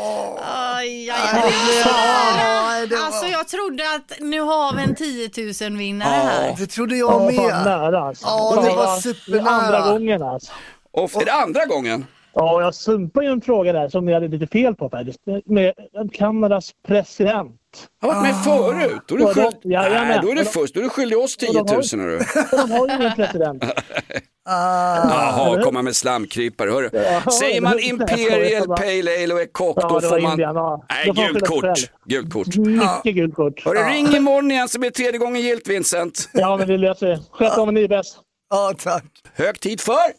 Alltså jag trodde att nu har vi en 10 000 vinnare här. Det trodde jag med. Nära, alltså. Det var supernära. Andra gången alltså. Och är det andra gången? Ja, jag sumpade ju en fråga där som ni hade lite fel på faktiskt. Med Kanadas president. Har varit med förut? Då är du då är det först. Då är du skyldig oss 10 000. De har ju ingen president. Jaha, komma med slamkrypare, hörru. Säger man Imperial Pale Ale och är kock, då får man... Nej, gult kort. Gult kort. Mycket gult kort. Hörru, ring imorgon igen så blir 3:e gången gilt, Vincent. Ja, men det löser det. Sköt om ni är bäst. Ja, tack. Hög tid för...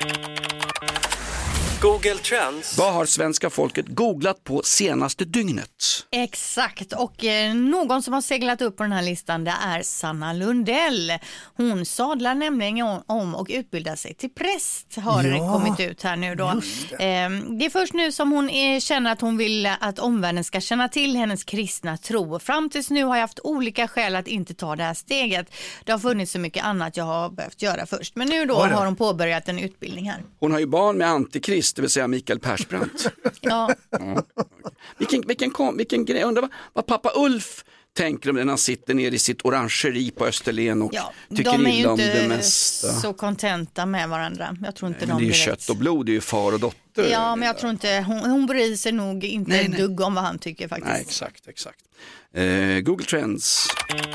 Google Trends. Vad har svenska folket googlat på senaste dygnet? Exakt, och någon som har seglat upp på den här listan, det är Sanna Lundell. Hon sadlar nämligen om och utbildar sig till präst, har det kommit ut här nu då. Det är först nu som hon känner att hon vill att omvärlden ska känna till hennes kristna tro. Fram tills nu har jag haft olika skäl att inte ta det här steget. Det har funnits så mycket annat jag har behövt göra först. Men nu då har hon påbörjat en utbildning här. Hon har ju barn med antikrist, det vill säga Mikael Persbrandt. Ja. Vilken grej, undrar vad pappa Ulf tänker om det när han sitter ner i sitt orangeri på Österlen och tycker illa om det mesta. De är ju inte så kontenta med varandra. Jag tror inte det är ju kött och blod, det är ju far och dotter. Ja, men jag tror inte, hon bryr sig nog inte en dugg om vad han tycker faktiskt. Nej, exakt. Google Trends.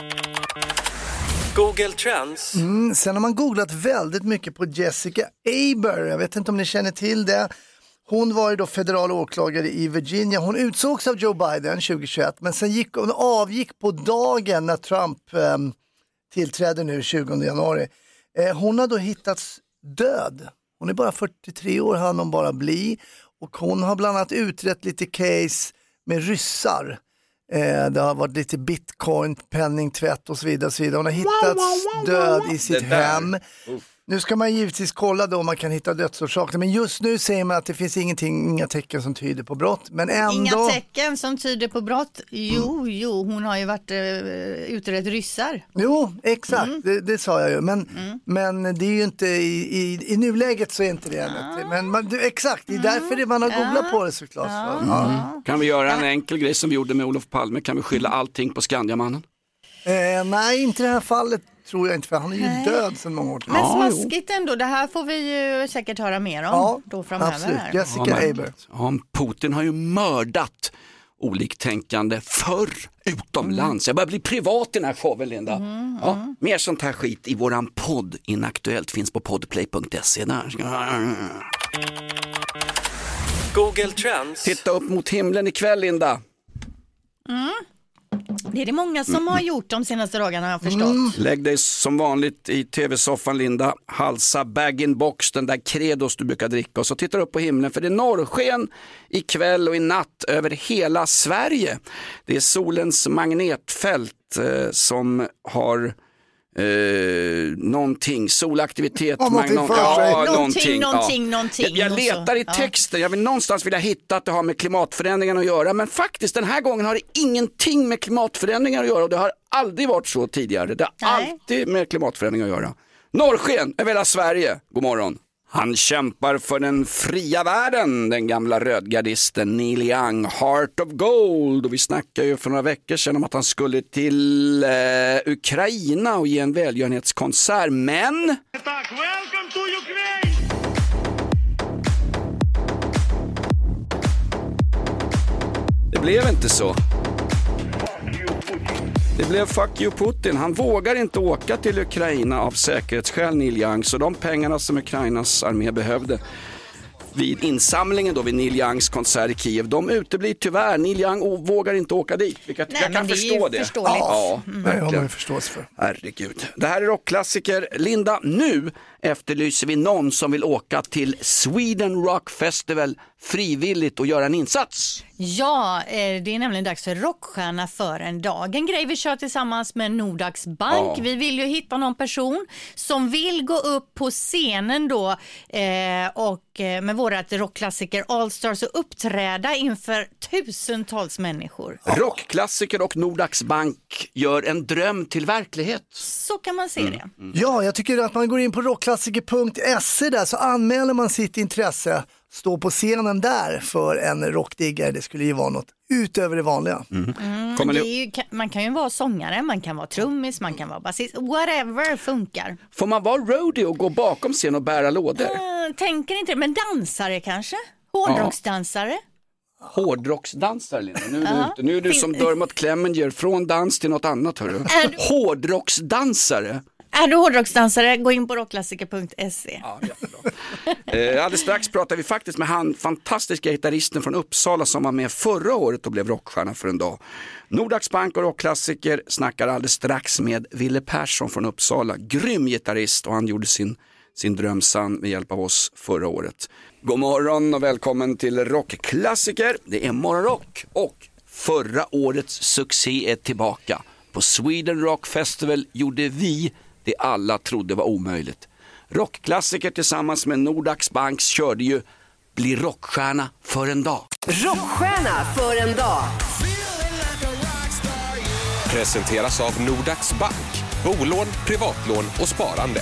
Google Trends. Sen har man googlat väldigt mycket på Jessica Aber. Jag vet inte om ni känner till det. Hon var ju då federal åklagare i Virginia. Hon utsågs av Joe Biden 2021, men sen avgick på dagen när Trump tillträdde nu 20 januari. Hon har då hittats död. Hon är bara 43 år, hann hon bara bli. Och hon har bland annat utrett lite case med ryssar. Det har varit lite bitcoin, penningtvätt och så vidare. Hon har hittats död i sitt hem. Nu ska man givetvis kolla då om man kan hitta dödsorsaker. Men just nu säger man att det finns inga tecken som tyder på brott. Men ändå... Inga tecken som tyder på brott? Jo, hon har ju varit utrett ryssar. Jo, exakt, det sa jag ju. Men det är ju inte, i nuläget så är inte det men exakt, det är därför man har googlat på det såklart. Kan vi göra en enkel grej som vi gjorde med Olof Palme? Kan vi skylla allting på Skandiamannen? Nej, inte i det här fallet. Tror jag inte, för han är ju död sedan många år. Men smaskigt ändå, det här får vi ju säkert höra mer om då framöver. Absolut. Här. Jessica Aber. Putin har ju mördat oliktänkande förr utomlands. Jag börjar bli privat i den här showen, Linda. Mer sånt här skit i våran podd Inaktuellt finns på podplay.se. Google Trends. Titta upp mot himlen ikväll, Linda. Det är det många som har gjort de senaste dagarna, har jag förstått. Lägg dig som vanligt i tv-soffan, Linda. Halsa bag-in-box, den där Credos du brukar dricka. Och så tittar upp på himlen, för det är norrsken ikväll och i natt över hela Sverige. Det är solens magnetfält som har någonting, solaktivitet. Någonting. Jag letar i texten, jag vill någonstans vilja hitta att det har med klimatförändringarna att göra, men faktiskt den här gången har det ingenting med klimatförändringar att göra, och det har aldrig varit så tidigare. Det har alltid med klimatförändringar att göra. Norrsken över hela Sverige, god morgon. Han kämpar för den fria världen, den gamla rödgardisten Neil Young, Heart of Gold. Och vi snackade ju för några veckor sedan om att han skulle till Ukraina och ge en välgörenhetskonsert, men... Det blev inte så. Det blev fuck you Putin. Han vågar inte åka till Ukraina av säkerhetsskäl, Neil Young. Så de pengarna som Ukrainas armé behövde vid insamlingen då vid Neil Youngs konsert i Kiev, de uteblir tyvärr. Neil Young vågar inte åka dit. Jag kan förstå det. Ja, det har man förståelse för. Herregud. Det här är rockklassiker. Linda, nu efterlyser vi någon som vill åka till Sweden Rock Festival frivilligt och göra en insats. Ja, det är nämligen dags för rockstjärna för en dag. En grej vi kör tillsammans med Nordax Bank. Ja. Vi vill ju hitta någon person som vill gå upp på scenen då och med vårat rockklassiker All Stars och uppträda inför tusentals människor. Rockklassiker och Nordax Bank gör en dröm till verklighet. Så kan man se det. Ja, jag tycker att man går in på rockklassiker.se där, så anmäler man sitt intresse. Stå på scenen där för en rockdiggare, det skulle ju vara något utöver det vanliga. Man kan ju vara sångare, man kan vara trummis, man kan vara basist, whatever funkar. Får man vara roadie och gå bakom scen och bära lådor? Tänker inte det, men dansare kanske? Hårdrocksdansare? Hårdrocksdansare, Linda. Nu är du som Dermot Clemenger, från dans till något annat, hörru. Hårdrocksdansare. Är du hårdrocksdansare, gå in på rockklassiker.se. Ja, jättebra. Alldeles strax pratar vi faktiskt med han fantastiska gitarristen från Uppsala som var med förra året och blev rockstjärna för en dag. Nordax Bank och rockklassiker snackar alldeles strax med Ville Persson från Uppsala. Grym gitarrist, och han gjorde sin dröm sann med hjälp av oss förra året. God morgon och välkommen till rockklassiker. Det är morgonrock och förra årets succé är tillbaka. På Sweden Rock Festival gjorde vi det alla trodde var omöjligt. Rockklassiker tillsammans med Nordax Banks körde ju Bli rockstjärna för en dag. Rockstjärna för en dag. Presenteras av Nordax Bank. Bolån, privatlån och sparande.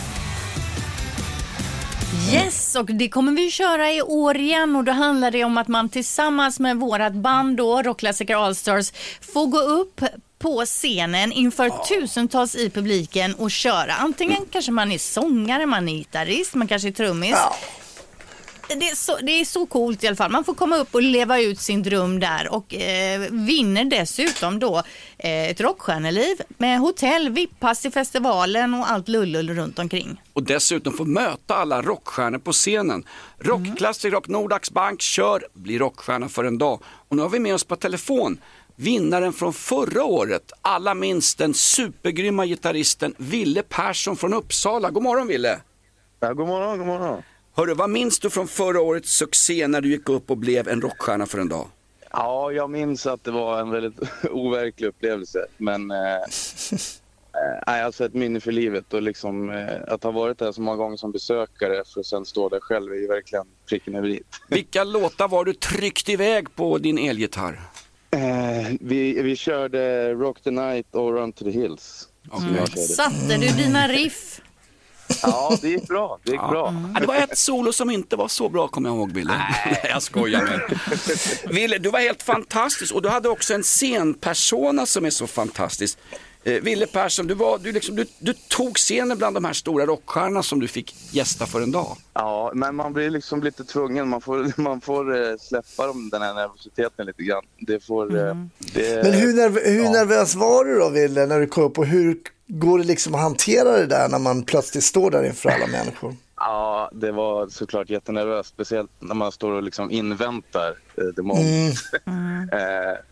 Yes, och det kommer vi köra i år igen, och då handlar det om att man tillsammans med vårat band då, Rockklassiker All Stars, får gå upp på scenen inför tusentals i publiken och köra. Antingen kanske man är sångare, man är gitarrist, man kanske är trummis. Ja. Det är så coolt i alla fall. Man får komma upp och leva ut sin dröm där och vinner dessutom då ett rockstjärneliv med hotell, VIP-pass i festivalen och allt lullull runt omkring. Och dessutom få möta alla rockstjärnor på scenen. Rockklassiker och Nordax Bank kör Bli rockstjärna för en dag. Och nu har vi med oss på telefon vinnaren från förra året. Alla minns den supergrymma gitarristen Ville Persson från Uppsala. God morgon, Ville. Ja, god morgon. Hörru, vad minns du från förra årets succé när du gick upp och blev en rockstjärna för en dag? Ja, jag minns att det var en väldigt overklig upplevelse. Men alltså ett minne för livet. Och liksom, att ha varit där så många gånger som besökare för att sen stå där själv är ju verkligen pricken över dit. Vilka låtar var du tryckt iväg på din elgitarr? Vi körde Rock the Night och Run to the Hills. Satte du dina riff? Ja, det gick bra. Det var ett solo som inte var så bra, kommer jag ihåg, Ville. Nej, jag skojar med. Ville, du var helt fantastisk, och du hade också en scenpersona som är så fantastisk. Ville Persson, du tog scenen bland de här stora rockstjärnorna som du fick gästa för en dag. Ja, men man blir liksom lite tvungen. Man får släppa den här nervositeten lite grann. Men hur nervös var du då, Ville, när du kom upp, och hur går det liksom att hantera det där när man plötsligt står där inför alla människor? Ja, det var såklart jättenervöst, speciellt när man står och liksom inväntar det moment.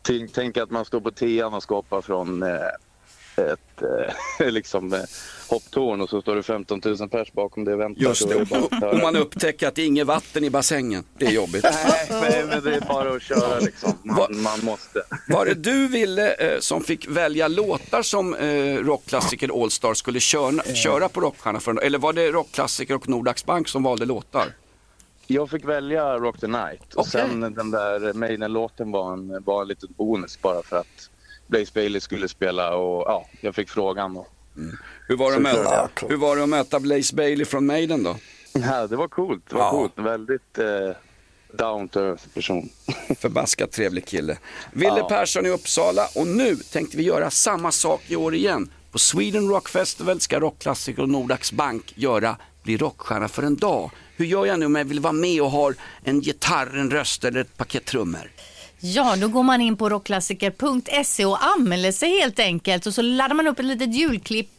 Tänk att man står på tian och ska hoppa från ett hopptorn och så står det 15 000 pers bakom det och väntar. Just det, och man upptäcker att det är inget vatten i bassängen. Det är jobbigt. Nej, men det är bara att köra liksom. Man måste. Var det du ville som fick välja låtar som rockklassiker All Star skulle köra på Rockstjärna för en dag? Eller var det rockklassiker och Nordax Bank som valde låtar? Jag fick välja Rock the Night och sen den där Maiden-låten var en liten bonus bara för att Blaze Bayley skulle spela och jag fick frågan. Och... Hur var det att möta Blaze Bayley från Maiden då? Ja, det var coolt. Det var coolt. Väldigt down to earth person. Förbaskat trevlig kille. Ville Persson i Uppsala, och nu tänkte vi göra samma sak i år igen. På Sweden Rock Festival ska rockklassiker och Nordax Bank bli rockstjärna för en dag. Hur gör jag nu om jag vill vara med och har en gitarr, en röst eller ett paket trummor? Ja, då går man in på rockklassiker.se och anmäler sig helt enkelt. Och så laddar man upp ett litet ljudklipp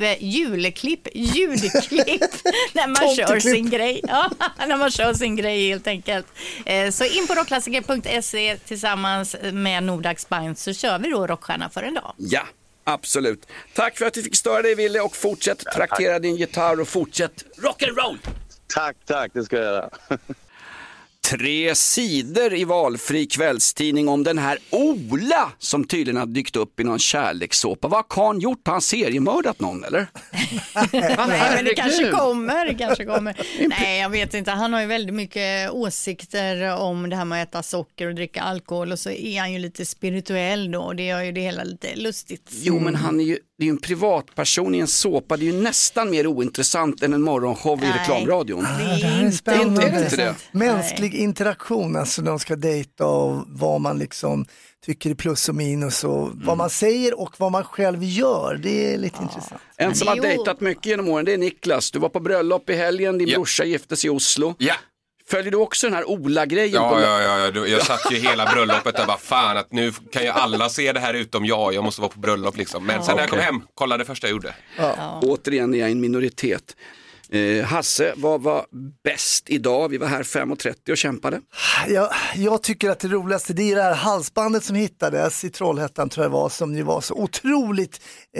när man kör sin grej. Ja, när man kör sin grej helt enkelt. Så in på rockklassiker.se tillsammans med Nordax Bank så kör vi då rockstjärna för en dag. Ja, absolut. Tack för att du fick störa dig, Ville, och fortsätt traktera din gitarr och fortsätt rock'n'roll. Tack, det ska jag göra. 3 sidor i valfri kvällstidning om den här Ola som tydligen har dykt upp i någon kärlekssåpa. Vad har Kahn gjort? Har han seriemördat någon, eller? Nej, men det kanske kommer. Nej, jag vet inte. Han har ju väldigt mycket åsikter om det här med att äta socker och dricka alkohol, och så är han ju lite spirituell då, och det gör ju det hela lite lustigt. Jo, men det är ju en privatperson i en såpa. Det är ju nästan mer ointressant än en morgonshow i reklamradion. Det här är spännande. Det är inte det. Mänsklig interaktion, alltså de ska dejta och vad man liksom tycker är plus och minus och vad man säger och vad man själv gör. Det är lite intressant. En som har dejtat mycket genom åren, det är Niklas. Du var på bröllop i helgen, din brorsa giftes i Oslo. Ja. Följer du också den här Ola-grejen? Ja. Jag satt ju hela bröllopet och bara fan att nu kan ju alla se det här utom jag måste vara på bröllop liksom. Men sen när jag kom hem, kolla det första jag gjorde. Ja. Återigen är jag en minoritet. Hasse, vad var bäst idag? Vi var här 5:30 och kämpade. Jag tycker att det roligaste, det är det här halsbandet som hittades i Trollhättan, tror jag var, som ju var så otroligt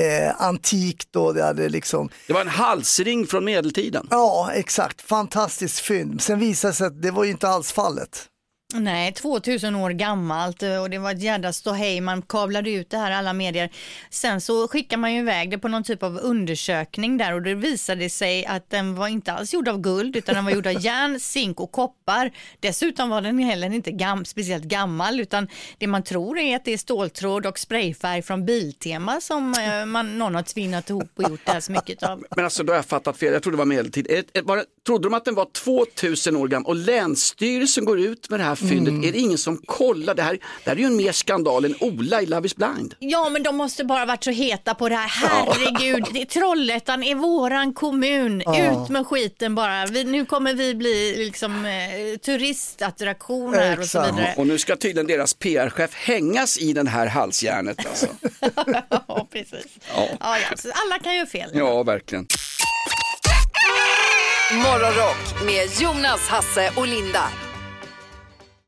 antikt. Och det var en halsring från medeltiden. Ja, exakt. Fantastiskt fynd. Sen visade det sig att det var ju inte alls fallet. Nej, 2000 år gammalt, och det var ett jädra ståhej. Man kablade ut det här alla medier. Sen så skickade man ju iväg det på någon typ av undersökning där, och det visade sig att den var inte alls gjord av guld, utan den var gjord av järn, zink och koppar. Dessutom var den heller inte speciellt gammal, utan det man tror är att det är ståltråd och sprayfärg från Biltema som någon har tvinnat ihop och gjort det här så mycket av. Men alltså, då har jag fattat fel. Jag trodde det var medeltid. Trodde de att den var 2000 år gammal och Länsstyrelsen går ut med det här fyndet? Är det ingen som kollar? Det här är ju en mer skandal än Ola i Love is blind. Ja, men de måste bara varit så heta på det här. Herregud, Trollhättan är våran kommun. Ut med skiten bara. Nu kommer vi bli liksom turistattraktion här och så vidare. Och nu ska tydligen deras PR-chef hängas i den här halsjärnet alltså. Ja, precis. Ja, så alla kan ju fel. Ja, verkligen. Morgonrock med Jonas, Hasse och Linda.